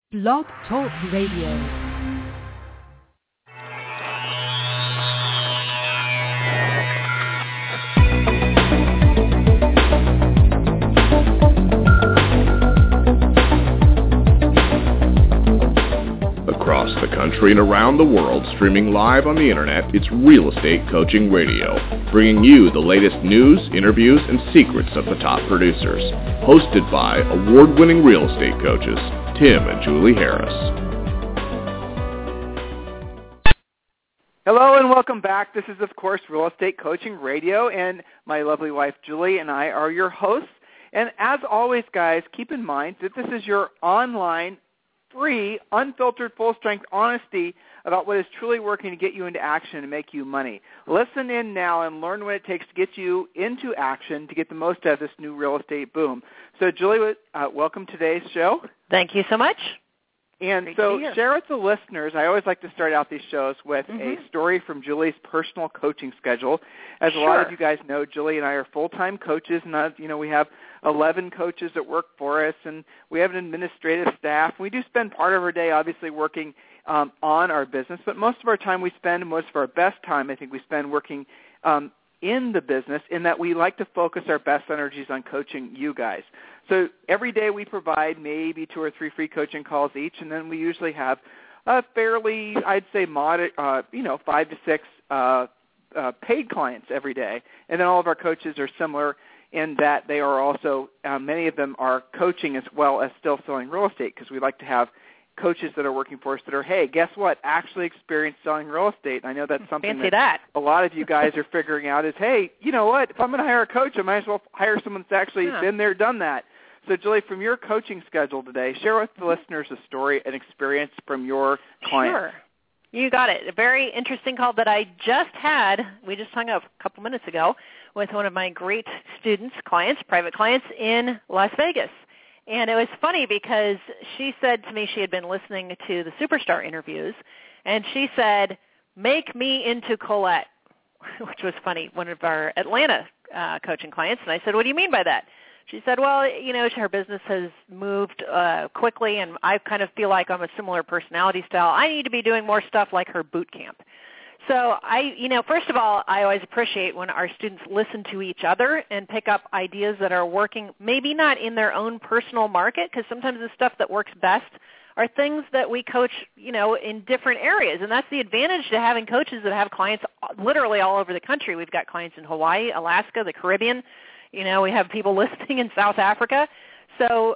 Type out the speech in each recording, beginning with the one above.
Blog Talk Radio. Across the country and around the world, streaming live on the internet, it's Real Estate Coaching Radio, bringing you the latest news, interviews, and secrets of the top producers. Hosted by award-winning real estate coaches, Tim and Julie Harris. Hello and welcome back. This is, of course, Real Estate Coaching Radio, and my lovely wife, Julie, and I are your hosts. And as always, guys, keep in mind that this is your online free, unfiltered, full-strength honesty about what is truly working to get you into action and make you money. Listen in now and learn what it takes to get you into action to get the most out of this new real estate boom. So, Julie, welcome to today's show. Thank you so much. And Great so share with the listeners, I always like to start out these shows with a story from Julie's personal coaching schedule. As a lot of you guys know, Julie and I are full-time coaches, and we have 11 coaches that work for us, and we have an administrative staff. We do spend part of our day obviously working on our business, but most of our time most of our best time I think we spend working in the business, in that we like to focus our best energies on coaching you guys. So every day we provide maybe 2 or 3 free coaching calls each, and then we usually have a fairly, I'd say, moderate, 5 to 6 paid clients every day. And then all of our coaches are similar in that they are also, many of them are coaching as well as still selling real estate, because we like to have coaches that are working for us that are, hey, guess what, actually experienced selling real estate. And I know that's something that a lot of you guys are figuring out is, hey, you know what, if I'm going to hire a coach, I might as well hire someone that's actually been there, done that. So, Julie, from your coaching schedule today, share with the listeners a story, an experience from your client. Sure. You got it. A very interesting call that I just had. We just hung up a couple minutes ago with one of my great students, clients, private clients in Las Vegas. And it was funny because she said to me she had been listening to the Superstar interviews, and she said, make me into Colette, which was funny, one of our Atlanta coaching clients. And I said, what do you mean by that? She said, well, her business has moved quickly, and I kind of feel like I'm a similar personality style. I need to be doing more stuff like her boot camp. So first of all, I always appreciate when our students listen to each other and pick up ideas that are working, maybe not in their own personal market, because sometimes the stuff that works best are things that we coach, in different areas. And that's the advantage to having coaches that have clients literally all over the country. We've got clients in Hawaii, Alaska, the Caribbean. We have people listening in South Africa. So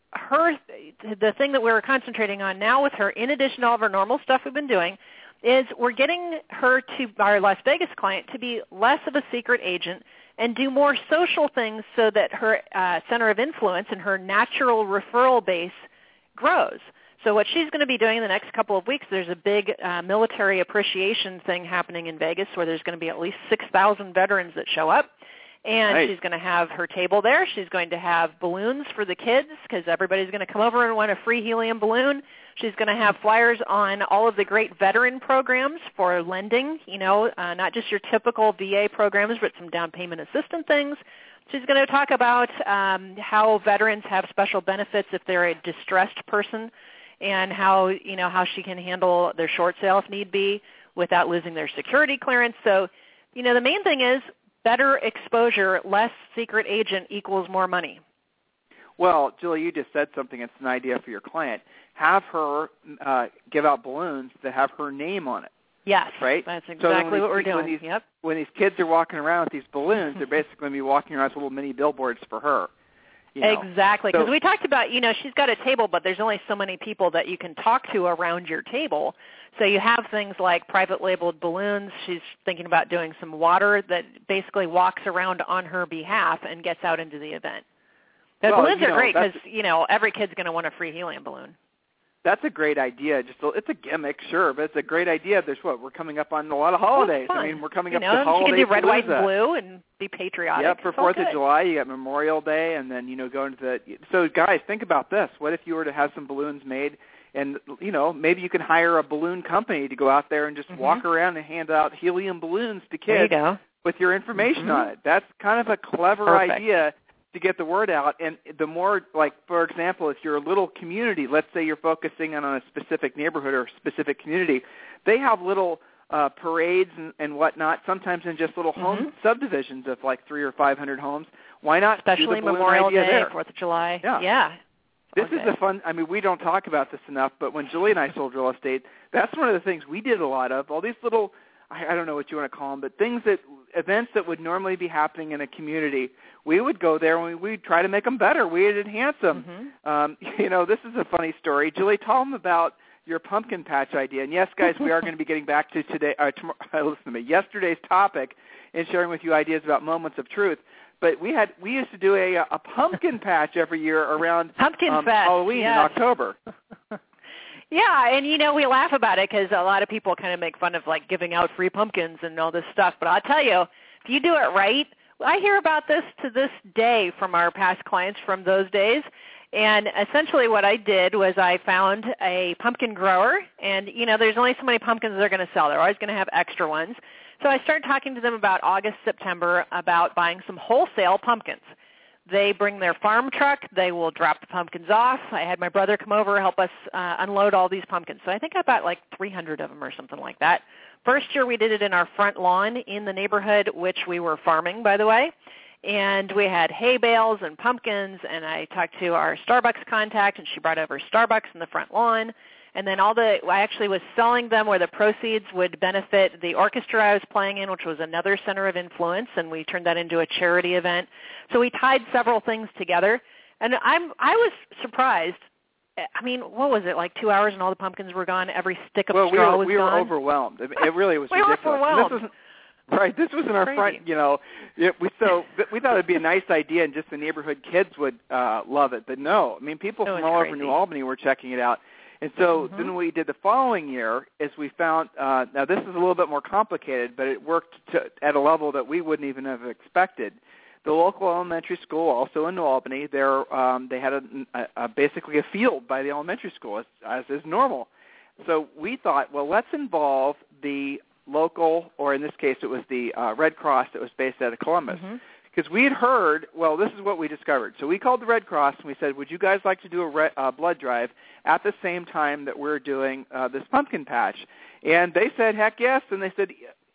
the thing that we're concentrating on now with her, in addition to all of our normal stuff we've been doing, is we're getting her, to our Las Vegas client, to be less of a secret agent and do more social things so that her center of influence and her natural referral base grows. So what she's going to be doing in the next couple of weeks, there's a big military appreciation thing happening in Vegas where there's going to be at least 6,000 veterans that show up. And she's going to have her table there. She's going to have balloons for the kids because everybody's going to come over and want a free helium balloon. She's going to have flyers on all of the great veteran programs for lending, not just your typical VA programs, but some down payment assistance things. She's going to talk about how veterans have special benefits if they're a distressed person, and how she can handle their short sale if need be without losing their security clearance. So, the main thing is, better exposure, less secret agent equals more money. Well, Julie, you just said something. It's an idea for your client. Have her give out balloons that have her name on it. Yes, right? That's exactly what we're doing. When these kids are walking around with these balloons, they're basically going to be walking around with little mini billboards for her. Exactly, because we talked about, she's got a table, but there's only so many people that you can talk to around your table. So you have things like private labeled balloons. She's thinking about doing some water that basically walks around on her behalf and gets out into the event. The balloons are great because, every kid's going to want a free helium balloon. That's a great idea. It's a gimmick, sure, but it's a great idea. We're coming up on a lot of holidays. We're coming up to holidays. You can do red, white, and blue and be patriotic. Yep, for 4th of July, you got Memorial Day, and then, go into So, guys, think about this. What if you were to have some balloons made, and, maybe you can hire a balloon company to go out there and just walk around and hand out helium balloons to kids with your information on it. That's kind of a clever idea to get the word out. And the more, like, for example, if you're a little community, let's say you're focusing on a specific neighborhood or specific community, they have little parades and whatnot, sometimes in just little home subdivisions of like 300 or 500 homes. Why not especially do the Memorial Day, there? 4th of July? Yeah. This is the fun. I mean, we don't talk about this enough, but when Julie and I sold real estate, that's one of the things we did a lot of. All these little, I don't know what you want to call them, but events that would normally be happening in a community, we would go there and we'd try to make them better. We'd enhance them. This is a funny story. Julie, tell them about your pumpkin patch idea. And yes, guys, we are going to be getting back to yesterday's topic and sharing with you ideas about moments of truth. But we used to do a pumpkin patch every year around Halloween in October. Yeah, and we laugh about it because a lot of people kind of make fun of like giving out free pumpkins and all this stuff. But I'll tell you, if you do it right, I hear about this to this day from our past clients from those days. And essentially what I did was I found a pumpkin grower, and, there's only so many pumpkins they're going to sell. They're always going to have extra ones. So I started talking to them about August, September about buying some wholesale pumpkins. They bring their farm truck. They will drop the pumpkins off. I had my brother come over help us unload all these pumpkins. So I think I bought like 300 of them or something like that. First year we did it in our front lawn in the neighborhood, which we were farming, by the way. And we had hay bales and pumpkins, and I talked to our Starbucks contact, and she brought over Starbucks in the front lawn. And then I actually was selling them where the proceeds would benefit the orchestra I was playing in, which was another center of influence, and we turned that into a charity event. So we tied several things together, and I was surprised. I mean, what was it, like 2 hours and all the pumpkins were gone? Every stick of straw was gone? We were overwhelmed. It really was ridiculous. We were overwhelmed. This was in our front, we thought it would be a nice idea and just the neighborhood kids would love it. But no, I mean, people from all over New Albany were checking it out. And so then what we did the following year is we found, now this is a little bit more complicated, but it worked at a level that we wouldn't even have expected. The local elementary school, also in New Albany, they had basically a field by the elementary school, as is normal. So we thought, well, let's involve the local, or in this case it was the Red Cross that was based out of Columbus. Because we had heard, well, this is what we discovered. So we called the Red Cross and we said, would you guys like to do a blood drive at the same time that we're doing this pumpkin patch? And they said, heck yes. And they said,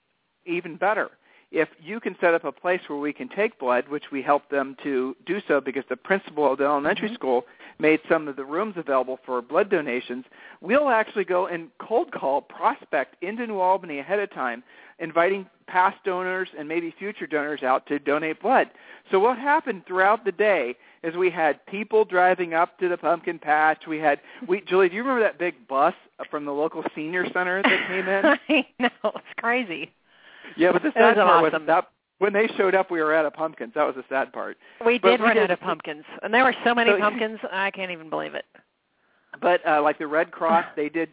even better. If you can set up a place where we can take blood, which we helped them to do so because the principal of the elementary school made some of the rooms available for blood donations, we'll actually go and cold call, prospect into New Albany ahead of time, inviting past donors and maybe future donors out to donate blood. So what happened throughout the day is we had people driving up to the pumpkin patch. Julie, do you remember that big bus from the local senior center that came in? I know, it's crazy. Yeah, but the sad part was that when they showed up, we were out of pumpkins. That was the sad part. We did run out of pumpkins, and there were so many pumpkins, I can't even believe it. But like the Red Cross, they did.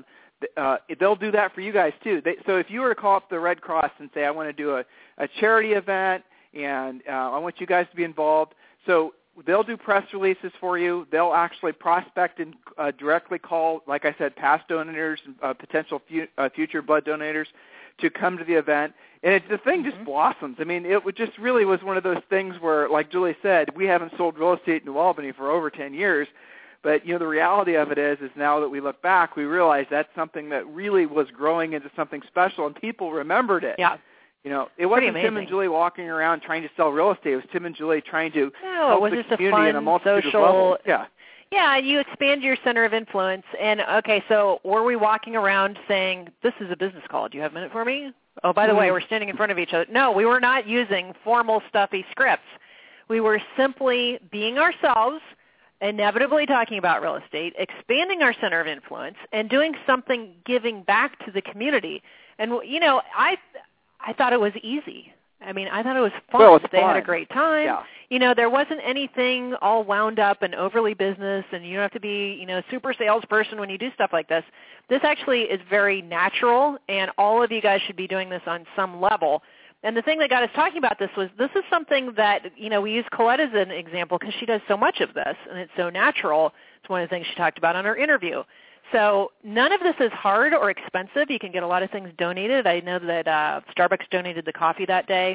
They'll do that for you guys too. So if you were to call up the Red Cross and say, I want to do a charity event, and I want you guys to be involved, so they'll do press releases for you. They'll actually prospect and directly call, like I said, past donors, potential future blood donors to come to the event. And the thing just blossoms. I mean, it just really was one of those things where, like Julie said, we haven't sold real estate in New Albany for over 10 years. But, the reality of it is now that we look back, we realize that's something that really was growing into something special, and people remembered it. Yeah. It wasn't Tim and Julie walking around trying to sell real estate. It was Tim and Julie trying to help the community on a multitude of levels. Yeah, you expand your center of influence. And, okay, so were we walking around saying, this is a business call. Do you have a minute for me? Oh, by the way, we're standing in front of each other. No, we were not using formal, stuffy scripts. We were simply being ourselves, inevitably talking about real estate, expanding our center of influence, and doing something giving back to the community. And, I thought it was easy. I mean, I thought it was fun. Well, they had a great time. Yeah. There wasn't anything all wound up and overly business, and you don't have to be, a super salesperson when you do stuff like this. This actually is very natural, and all of you guys should be doing this on some level. And the thing that got us talking about this is something that, we use Colette as an example because she does so much of this, and it's so natural. It's one of the things she talked about on her interview. So none of this is hard or expensive. You can get a lot of things donated. I know that Starbucks donated the coffee that day.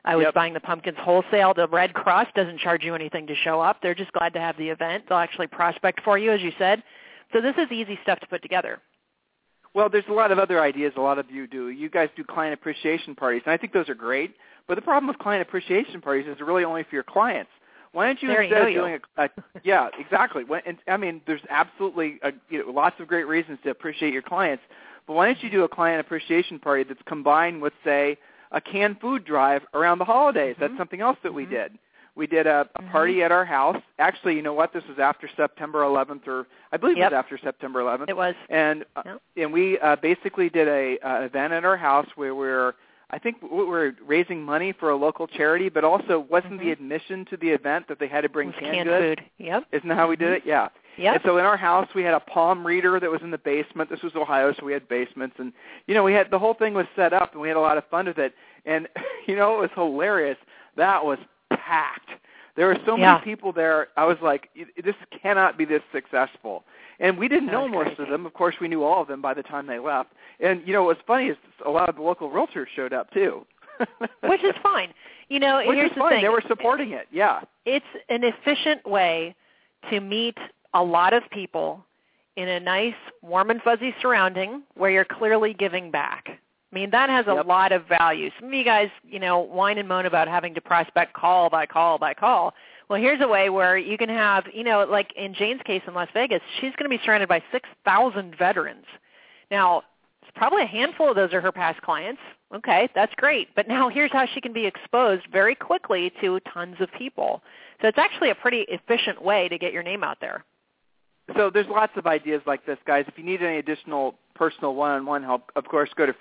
I was buying the pumpkins wholesale. The Red Cross doesn't charge you anything to show up. They're just glad to have the event. They'll actually prospect for you, as you said. So this is easy stuff to put together. Well, there's a lot of other ideas a lot of you do. You guys do client appreciation parties, and I think those are great. But the problem with client appreciation parties is they're really only for your clients. Why don't you instead of doing yeah, exactly. There's absolutely lots of great reasons to appreciate your clients, but why don't you do a client appreciation party that's combined with, say, a canned food drive around the holidays? That's something else that we did. We did a party at our house. Actually, you know what? This was after September 11th, or I believe it was after September 11th. It was. And we basically did an event at our house where we were raising money for a local charity, but also wasn't the admission to the event that they had to bring canned goods? Food. Yep. Isn't that how we did it? Yeah. Yep. And so in our house, we had a palm reader that was in the basement. This was Ohio, so we had basements. And, we had the whole thing was set up, and we had a lot of fun with it. And, it was hilarious. That was packed. There were so many people there. I was like, this cannot be this successful. And we didn't know most of them. Of course, we knew all of them by the time they left. And, what's funny is a lot of the local realtors showed up, too. Which is fine. Here's the thing. They were supporting it, yeah. It's an efficient way to meet a lot of people in a nice, warm and fuzzy surrounding where you're clearly giving back. That has a lot of value. Some of you guys, whine and moan about having to prospect call by call by call. Well, here's a way where you can have, like in Jane's case in Las Vegas, she's going to be surrounded by 6,000 veterans. Now, probably a handful of those are her past clients. Okay, that's great. But now here's how she can be exposed very quickly to tons of people. So it's actually a pretty efficient way to get your name out there. So there's lots of ideas like this, guys. If you need any additional personal one-on-one help, of course, go to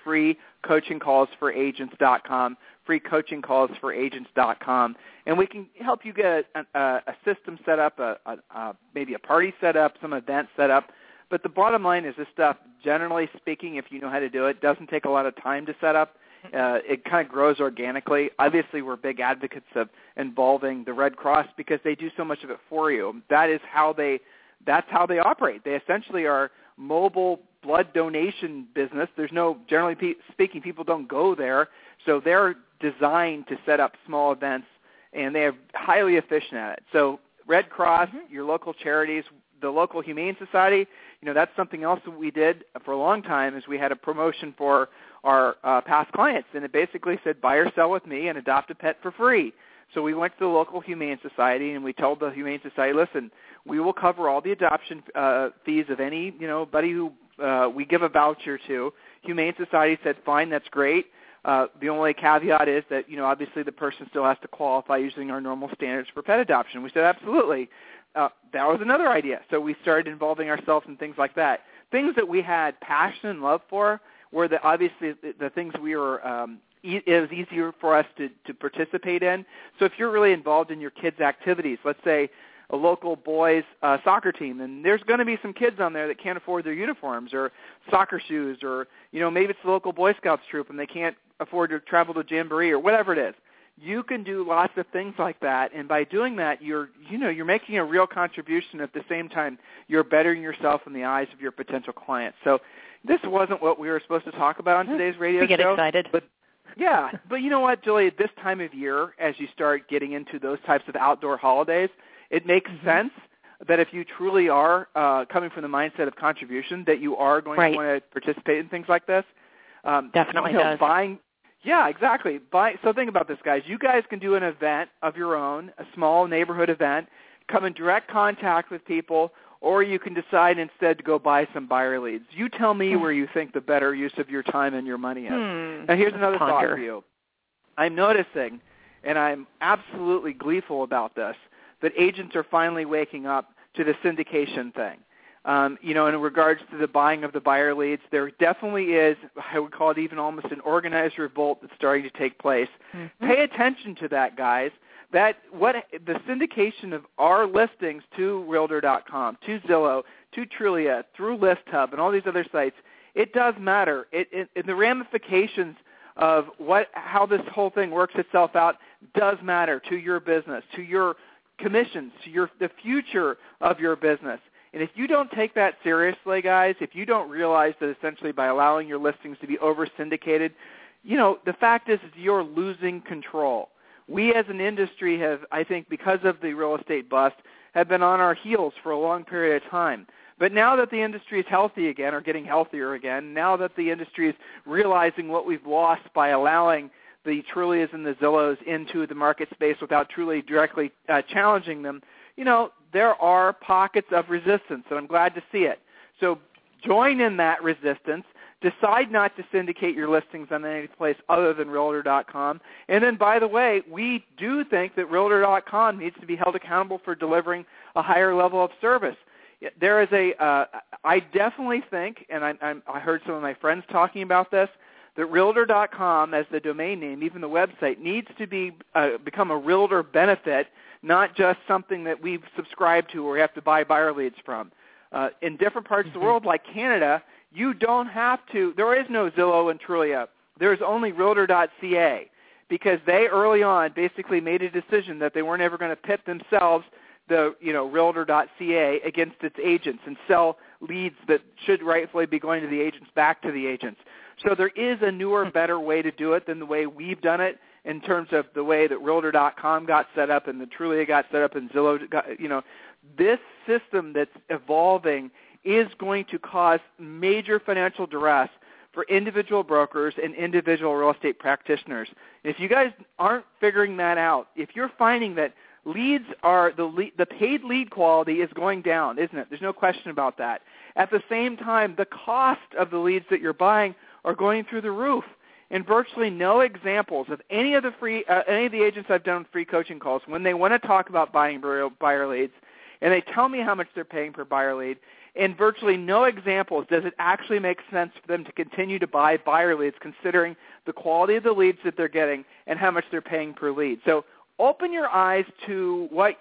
freecoachingcallsforagents.com, freecoachingcallsforagents.com, and we can help you get a system set up, maybe a party set up, some event set up. But the bottom line is this stuff, generally speaking, if you know how to do it, doesn't take a lot of time to set up. It kind of grows organically. Obviously, we're big advocates of involving the Red Cross because they do so much of it for you. That's how they operate. They essentially are mobile blood donation business. Generally speaking, people don't go there, so they're designed to set up small events, and they're highly efficient at it. So Red Cross, your local charities, the local Humane Society, that's something else that we did for a long time is we had a promotion for our past clients, and it basically said buy or sell with me and adopt a pet for free. So we went to the local Humane Society, and we told the Humane Society, listen, we will cover all the adoption fees of anybody who we give a voucher to. Humane Society said, fine, that's great. The only caveat is that, obviously the person still has to qualify using our normal standards for pet adoption. We said, absolutely. That was another idea. So we started involving ourselves in things like that. Things that we had passion and love for were obviously the things we were it was easier for us to participate in. So if you're really involved in your kids' activities, let's say a local boys soccer team, and there's going to be some kids on there that can't afford their uniforms or soccer shoes, or maybe it's the local Boy Scouts troop and they can't afford to travel to Jamboree or whatever it is. You can do lots of things like that, and by doing that, you're making a real contribution. At the same time, you're bettering yourself in the eyes of your potential clients. So this wasn't what we were supposed to talk about on today's radio show. We get excited. But you know what, Julie? At this time of year, as you start getting into those types of outdoor holidays, it makes sense that if you truly are coming from the mindset of contribution, that you are going to want to participate in things like this. Definitely does. Yeah, exactly. So think about this, guys. You guys can do an event of your own, a small neighborhood event, come in direct contact with people, or you can decide instead to go buy some buyer leads. You tell me where you think the better use of your time and your money is. Now, here's another thought for you. I'm noticing, and I'm absolutely gleeful about this, that agents are finally waking up to the syndication thing. In regards to the buying of the buyer leads, there definitely is, I would call it even almost an organized revolt that's starting to take place. Pay attention to that, guys. The syndication of our listings to Realtor.com, to Zillow, to Trulia, through ListHub, and all these other sites, it does matter. The ramifications of how this whole thing works itself out does matter to your business, to your commissions, to the future of your business. And if you don't take that seriously, guys, if you don't realize that essentially by allowing your listings to be over-syndicated, the fact is you're losing control. we as an industry have, I think, because of the real estate bust, have been on our heels for a long period of time. But now that the industry is healthy again, or getting healthier again, now that the industry is realizing what we've lost by allowing the Trulias and the Zillows into the market space without truly directly challenging them, there are pockets of resistance, and I'm glad to see it. So join in that resistance. Decide not to syndicate your listings on any place other than Realtor.com. And then, by the way, we do think that Realtor.com needs to be held accountable for delivering a higher level of service. There is I definitely think, and I heard some of my friends talking about this, that Realtor.com as the domain name, even the website, needs to become a Realtor benefit, not just something that we've subscribed to or we have to buy buyer leads from. In different parts of the world, like Canada, you don't have to. There is no Zillow and Trulia. There's only Realtor.ca, because they early on basically made a decision that they weren't ever going to pit themselves, Realtor.ca, against its agents and sell leads that should rightfully be going to the agents back to the agents. So there is a newer, better way to do it than the way we've done it in terms of the way that Realtor.com got set up and the Trulia got set up and Zillow got, this system that's evolving is going to cause major financial duress for individual brokers and individual real estate practitioners. And if you guys aren't figuring that out, if you're finding that leads are the paid lead quality is going down, isn't it? There's no question about that. At the same time, the cost of the leads that you're buying are going through the roof. And virtually no examples of any of the agents I've done free coaching calls, when they want to talk about buying buyer leads, and they tell me how much they're paying per buyer lead, in virtually no examples does it actually make sense for them to continue to buy buyer leads, considering the quality of the leads that they're getting and how much they're paying per lead. So open your eyes to what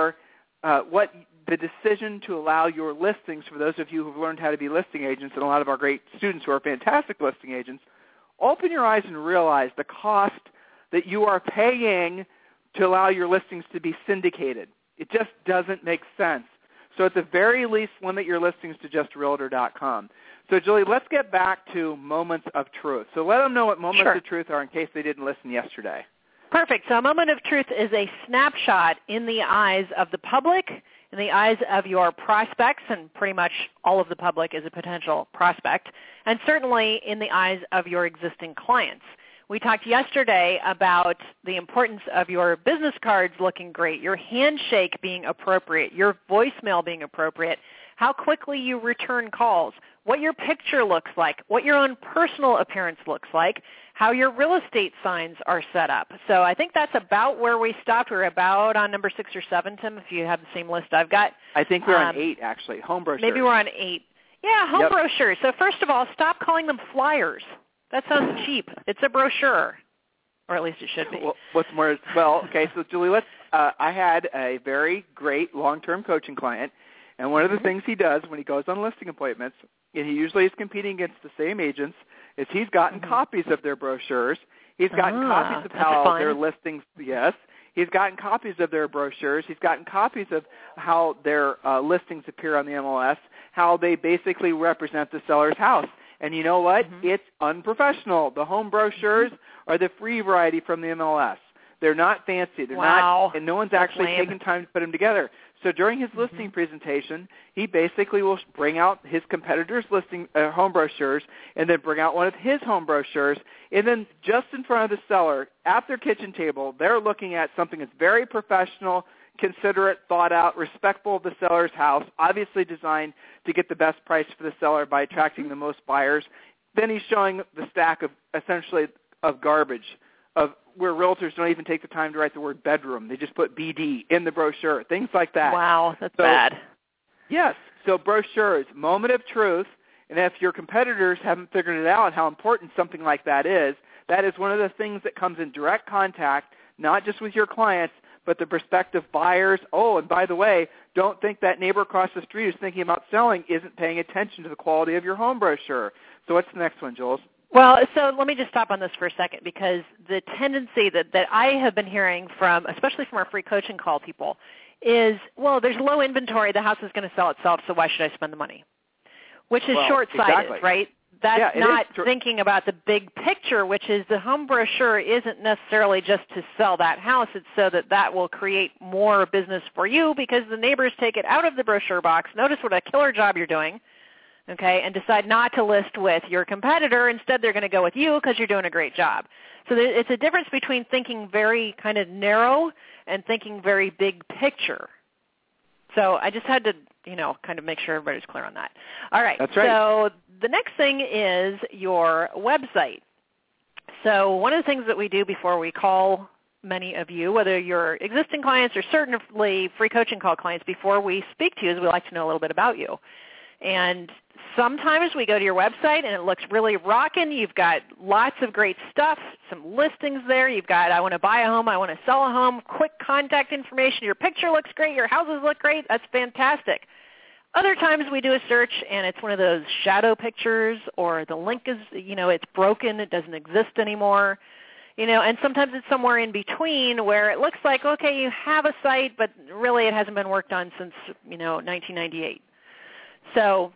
the decision to allow your listings, for those of you who've learned how to be listing agents, and a lot of our great students who are fantastic listing agents, open your eyes and realize the cost that you are paying to allow your listings to be syndicated. It just doesn't make sense. So at the very least, limit your listings to just Realtor.com. So, Julie, let's get back to moments of truth. So let them know what moments of truth are in case they didn't listen yesterday. Perfect. So a moment of truth is a snapshot in the eyes of the public, in the eyes of your prospects, and pretty much all of the public is a potential prospect, and certainly in the eyes of your existing clients. We talked yesterday about the importance of your business cards looking great, your handshake being appropriate, your voicemail being appropriate, how quickly you return calls, what your picture looks like, what your own personal appearance looks like, how your real estate signs are set up. So I think that's about where we stopped. We're about on number 6 or 7, Tim, if you have the same list I've got. I think we're on 8, actually, home brochures. Maybe we're on 8. Yeah, home brochures. So first of all, stop calling them flyers. That sounds cheap. It's a brochure, or at least it should be. Okay, so Julie, I had a very great long-term coaching client, and one of the things he does when he goes on listing appointments, and he usually is competing against the same agents, is he's gotten copies of their brochures. He's gotten copies of how their listings, he's gotten copies of their brochures. He's gotten copies of how their listings appear on the MLS, how they basically represent the seller's house. And you know what? It's unprofessional. The home brochures are the free variety from the MLS. They're not fancy. They're not, and no one's actually taken time to put them together. So during his listing presentation, he basically will bring out his competitors' listing home brochures, and then bring out one of his home brochures, and then just in front of the seller, at their kitchen table, they're looking at something that's very professional, considerate, thought out, respectful of the seller's house, obviously designed to get the best price for the seller by attracting the most buyers. Then he's showing the stack of essentially of garbage, of where realtors don't even take the time to write the word bedroom. They just put BD in the brochure, things like that. Wow, that's bad. Yes, so brochures, moment of truth, and if your competitors haven't figured it out how important something like that is one of the things that comes in direct contact, not just with your clients, but the prospective buyers. Oh, and by the way, don't think that neighbor across the street who's thinking about selling isn't paying attention to the quality of your home brochure. So what's the next one, Jules? Well, so let me just stop on this for a second, because the tendency that I have been hearing from, especially from our free coaching call people, is, well, there's low inventory, the house is going to sell itself, so why should I spend the money? Which is short-sighted, right? that's not thinking about the big picture, which is the home brochure isn't necessarily just to sell that house. It's so that will create more business for you because the neighbors take it out of the brochure box. Notice what a killer job you're doing, okay, and decide not to list with your competitor. Instead, they're going to go with you because you're doing a great job. So it's a difference between thinking very kind of narrow and thinking very big picture. So I just had to, kind of make sure everybody's clear on that. All right. That's right. So the next thing is your website. So one of the things that we do before we call many of you, whether you're existing clients or certainly free coaching call clients, before we speak to you is we like to know a little bit about you. And sometimes we go to your website and it looks really rocking. You've got lots of great stuff, some listings there. You've got I want to buy a home, I want to sell a home, quick contact information. Your picture looks great. Your houses look great. That's fantastic. Other times we do a search and it's one of those shadow pictures or the link is, it's broken. It doesn't exist anymore. And sometimes it's somewhere in between where it looks like, okay, you have a site, but really it hasn't been worked on since, 1998. So,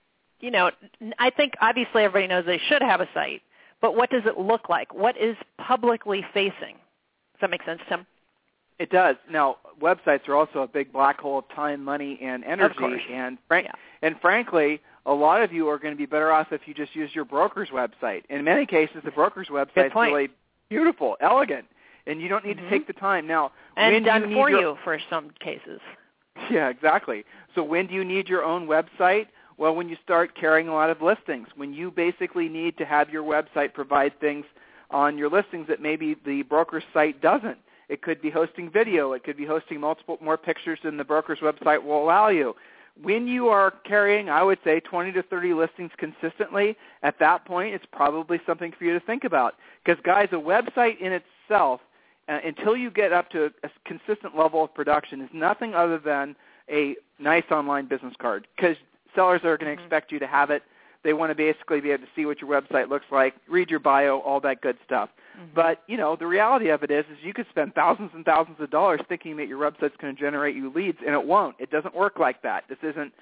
I think obviously everybody knows they should have a site, but what does it look like? What is publicly facing? Does that make sense, Tim? It does. Now, websites are also a big black hole of time, money, and energy. Of course. And frankly, a lot of you are going to be better off if you just use your broker's website. In many cases, the broker's website is really beautiful, elegant, and you don't need to take the time. Now, and done for you for some cases. Yeah, exactly. So when do you need your own website? Well, when you start carrying a lot of listings, when you basically need to have your website provide things on your listings that maybe the broker's site doesn't. It could be hosting video. It could be hosting more pictures than the broker's website will allow you. When you are carrying, I would say, 20 to 30 listings consistently, at that point it's probably something for you to think about. Because, guys, a website in itself, until you get up to a consistent level of production, is nothing other than a nice online business card because sellers are going to expect you to have it. They want to basically be able to see what your website looks like, read your bio, all that good stuff. But, the reality of it is you could spend thousands and thousands of dollars thinking that your website's going to generate you leads, and it won't. It doesn't work like that. This isn't,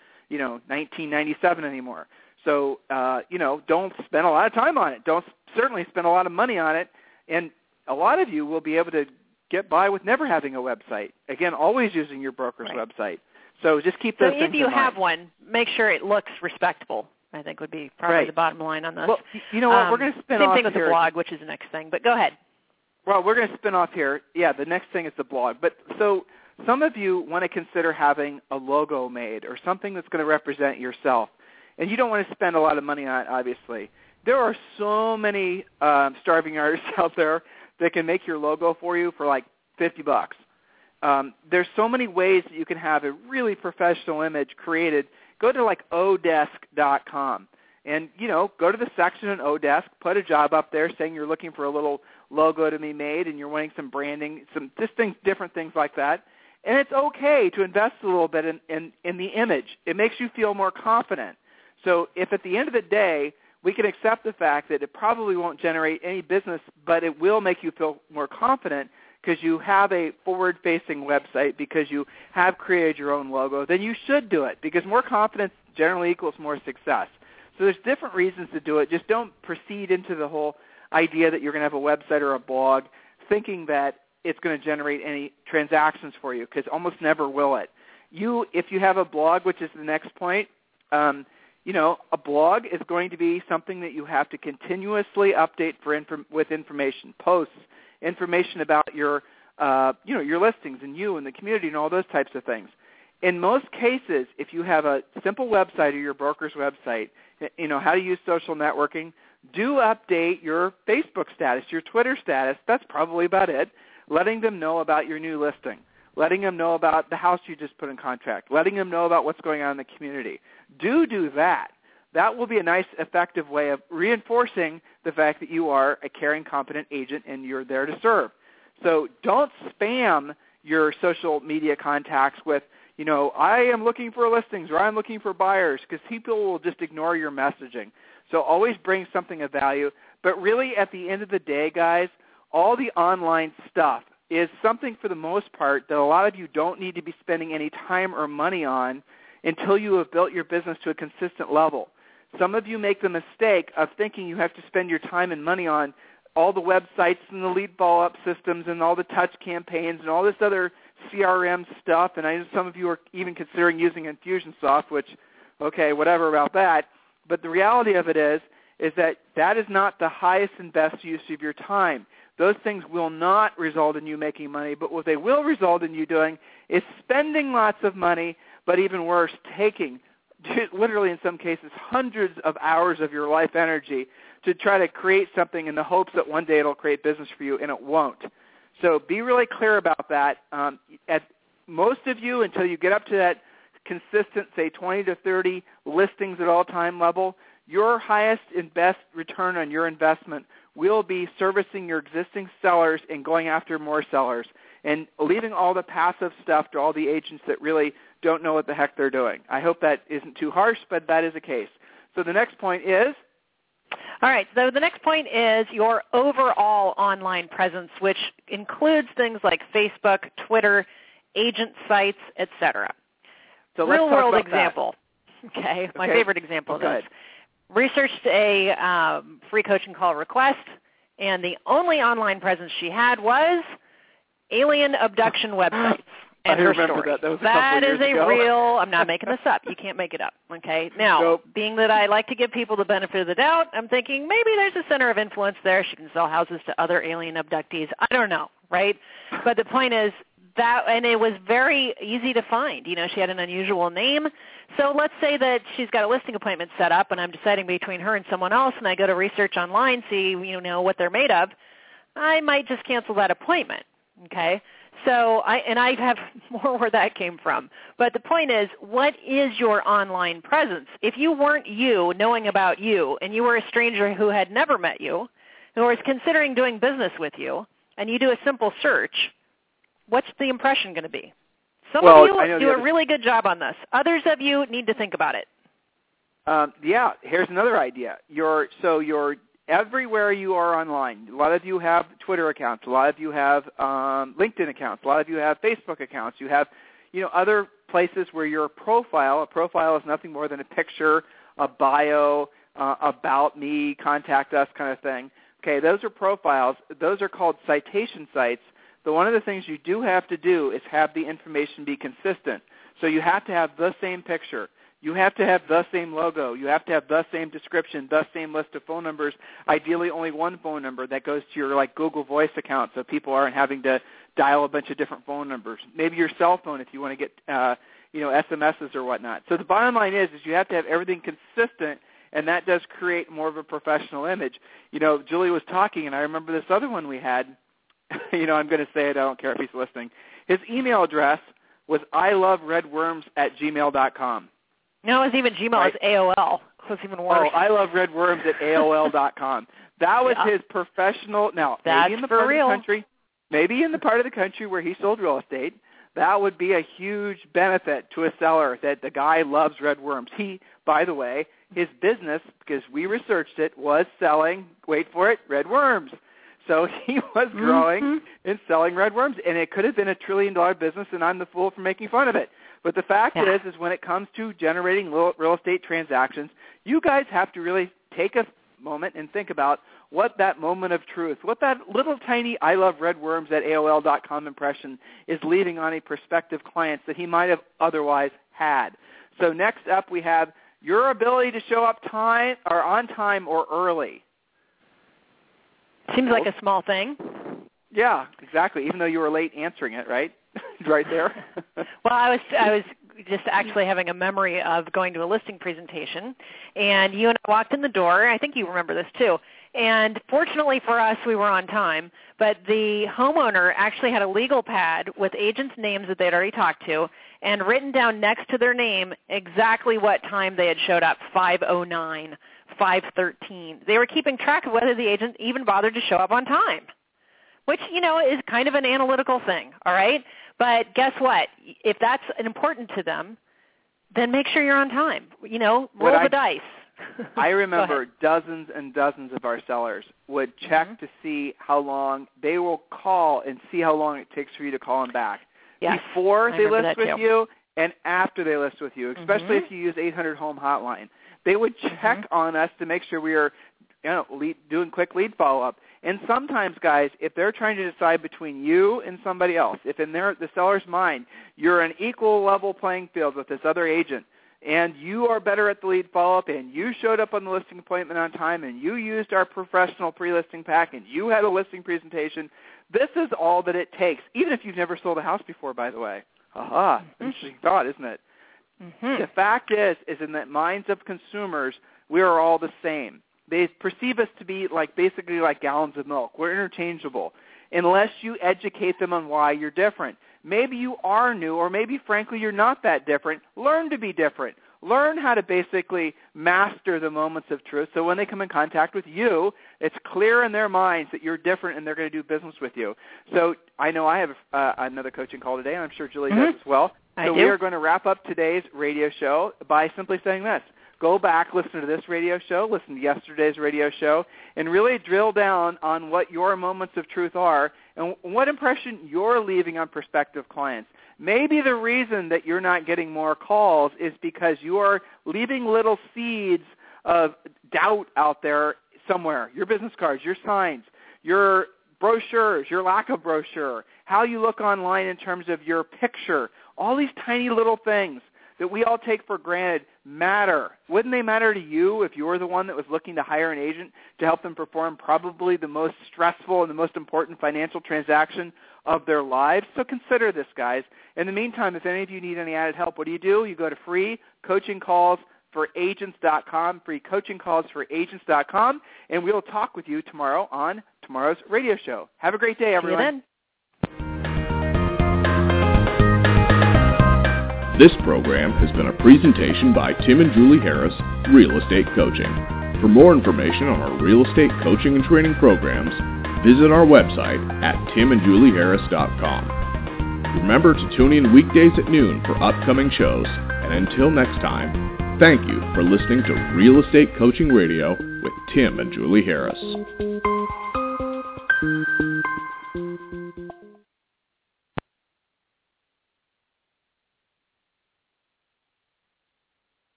1997 anymore. So, don't spend a lot of time on it. Don't certainly spend a lot of money on it. And a lot of you will be able to get by with never having a website. Again, always using your broker's website. So just keep those things in mind. So if you have one, make sure it looks respectable, I think would be probably the bottom line on this. Well, you know what? We're going to spin off here. Same thing with the blog, which is the next thing. But go ahead. Well, we're going to spin off here. Yeah, the next thing is the blog. But so some of you want to consider having a logo made or something that's going to represent yourself. And you don't want to spend a lot of money on it, obviously. There are so many starving artists out there that can make your logo for you for like $50. There's so many ways that you can have a really professional image created. Go to like odesk.com and, go to the section on Odesk, put a job up there saying you're looking for a little logo to be made and you're wanting some branding, some different things like that. And it's okay to invest a little bit in the image. It makes you feel more confident. So if at the end of the day we can accept the fact that it probably won't generate any business, but it will make you feel more confident because you have a forward-facing website, because you have created your own logo, then you should do it because more confidence generally equals more success. So there's different reasons to do it. Just don't proceed into the whole idea that you're going to have a website or a blog thinking that it's going to generate any transactions for you because almost never will it. If you have a blog, which is the next point, a blog is going to be something that you have to continuously update with information, posts, information about your listings and you and the community and all those types of things. In most cases, if you have a simple website or your broker's website, how to use social networking, do update your Facebook status, your Twitter status. That's probably about it. Letting them know about your new listing, letting them know about the house you just put in contract, letting them know about what's going on in the community. Do that. That will be a nice, effective way of reinforcing the fact that you are a caring, competent agent and you're there to serve. So don't spam your social media contacts with, I am looking for listings or I'm looking for buyers, because people will just ignore your messaging. So always bring something of value. But really at the end of the day, guys, all the online stuff is something for the most part that a lot of you don't need to be spending any time or money on until you have built your business to a consistent level. Some of you make the mistake of thinking you have to spend your time and money on all the websites and the lead follow-up systems and all the touch campaigns and all this other CRM stuff. And I know some of you are even considering using Infusionsoft, which, okay, whatever about that. But the reality of it is that is not the highest and best use of your time. Those things will not result in you making money, but what they will result in you doing is spending lots of money, but even worse, taking literally in some cases hundreds of hours of your life energy to try to create something in the hopes that one day it'll create business for you, and it won't. So be really clear about that. At most of you, until you get up to that consistent, say 20 to 30 listings at all-time level, your highest and best return on your investment will be servicing your existing sellers and going after more sellers and leaving all the passive stuff to all the agents that really don't know what the heck they're doing. I hope that isn't too harsh, but that is the case. So the next point is? All right, so the next point is your overall online presence, which includes things like Facebook, Twitter, agent sites, etc. So let's talk real-world about example. That. Okay, my favorite example of this. Researched a free coaching call request, and the only online presence she had was alien abduction websites. And I her remember story. That was that is a ago. real, I'm not making this up. You can't make it up. Okay. Now, Nope. Being that I like to give people the benefit of the doubt, I'm thinking maybe there's a center of influence there. She can sell houses to other alien abductees. I don't know, right? But the point is that, and it was very easy to find. You know, she had an unusual name. So let's say that she's got a listing appointment set up, and I'm deciding between her and someone else, and I go to research online, see, what they're made of. I might just cancel that appointment. Okay. So I have more where that came from. But the point is, what is your online presence? If you weren't you knowing about you and you were a stranger who had never met you, who was considering doing business with you, and you do a simple search, what's the impression going to be? Some of you do a really good job on this. Others of you need to think about it. Here's another idea. You're everywhere you are online. A lot of you have Twitter accounts. A lot of you have LinkedIn accounts. A lot of you have Facebook accounts. You have, other places where your profile. A profile is nothing more than a picture, a bio, about me, contact us kind of thing. Okay, those are profiles. Those are called citation sites. But one of the things you do have to do is have the information be consistent. So you have to have the same picture. You have to have the same logo. You have to have the same description, the same list of phone numbers, ideally only one phone number that goes to your Google Voice account so people aren't having to dial a bunch of different phone numbers. Maybe your cell phone if you want to get SMSs or whatnot. So the bottom line is you have to have everything consistent, and that does create more of a professional image. Julie was talking, and I remember this other one we had. I'm going to say it. I don't care if he's listening. His email address was iloveredworms@gmail.com. No, it was even Gmail. Right? It was AOL. It was even worse. Oh, iloveredworms@AOL.com. That was his professional. Now, that's maybe in the for part real. of the country, maybe in the part of the country where he sold real estate, that would be a huge benefit to a seller that the guy loves red worms. He, by the way, his business, because we researched it, was selling, wait for it, red worms. So he was growing and selling red worms, and it could have been $1 trillion business, and I'm the fool for making fun of it. But the fact is when it comes to generating real estate transactions, you guys have to really take a moment and think about what that moment of truth, what that little tiny iloveredworms@AOL.com impression is leaving on a prospective client that he might have otherwise had. So next up we have your ability to show up on time or early. Seems like a small thing. Yeah, exactly, even though you were late answering it, right? Right there. Well, I was just actually having a memory of going to a listing presentation, and you and I walked in the door. I think you remember this too. And fortunately for us, we were on time, but the homeowner actually had a legal pad with agents' names that they'd already talked to and written down next to their name exactly what time they had showed up, 5:09, 5:13. They were keeping track of whether the agent even bothered to show up on time, which, is kind of an analytical thing, all right? But guess what? If that's important to them, then make sure you're on time. Roll the dice. I remember dozens and dozens of our sellers would check to see how long they will call and see how long it takes for you to call them back. Yes, before they list with you and after they list with you, especially if you use 800 Home Hotline. They would check on us to make sure we are doing quick lead follow-up. And sometimes, guys, if they're trying to decide between you and somebody else, if in the seller's mind you're an equal level playing field with this other agent, and you are better at the lead follow-up, and you showed up on the listing appointment on time, and you used our professional pre-listing pack, and you had a listing presentation, this is all that it takes, even if you've never sold a house before, by the way. Aha, interesting thought, isn't it? The fact is in the minds of consumers, we are all the same. They perceive us to be basically like gallons of milk. We're interchangeable unless you educate them on why you're different. Maybe you are new, or maybe, frankly, you're not that different. Learn to be different. Learn how to basically master the moments of truth so when they come in contact with you, it's clear in their minds that you're different and they're going to do business with you. So I know I have another coaching call today, and I'm sure Julie does as well. So we are going to wrap up today's radio show by simply saying this. Go back, listen to this radio show, listen to yesterday's radio show, and really drill down on what your moments of truth are and what impression you're leaving on prospective clients. Maybe the reason that you're not getting more calls is because you are leaving little seeds of doubt out there somewhere. Your business cards, your signs, your brochures, your lack of brochure, how you look online in terms of your picture, all these tiny little things that we all take for granted matter. Wouldn't they matter to you if you were the one that was looking to hire an agent to help them perform probably the most stressful and the most important financial transaction of their lives? So consider this, guys. In the meantime, if any of you need any added help, what do? You go to freecoachingcallsforagents.com, freecoachingcallsforagents.com, and we'll talk with you tomorrow on tomorrow's radio show. Have a great day, everyone. See you then. This program has been a presentation by Tim and Julie Harris, Real Estate Coaching. For more information on our real estate coaching and training programs, visit our website at timandjulieharris.com. Remember to tune in weekdays at noon for upcoming shows, and until next time, thank you for listening to Real Estate Coaching Radio with Tim and Julie Harris.